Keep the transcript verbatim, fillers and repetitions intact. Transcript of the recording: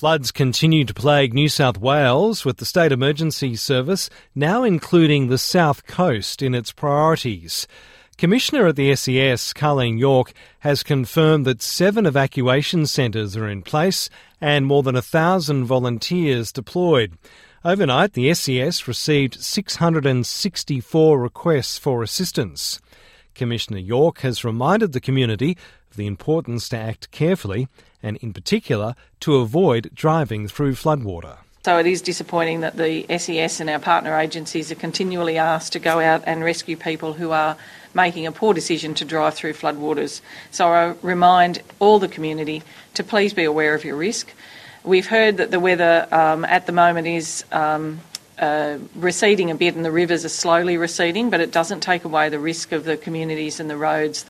Floods continue to plague New South Wales, with the State Emergency Service now including the South Coast in its priorities. Commissioner at the S E S, Carleen York, has confirmed that seven evacuation centres are in place and more than a thousand volunteers deployed. Overnight, the S E S received six hundred sixty-four requests for assistance. Commissioner York has reminded the community of the importance to act carefully and, in particular, to avoid driving through floodwater. So it is disappointing that the S E S and our partner agencies are continually asked to go out and rescue people who are making a poor decision to drive through floodwaters. So I remind all the community to please be aware of your risk. We've heard that the weather um, at the moment is um, uh, receding a bit and the rivers are slowly receding, but it doesn't take away the risk of the communities and the roads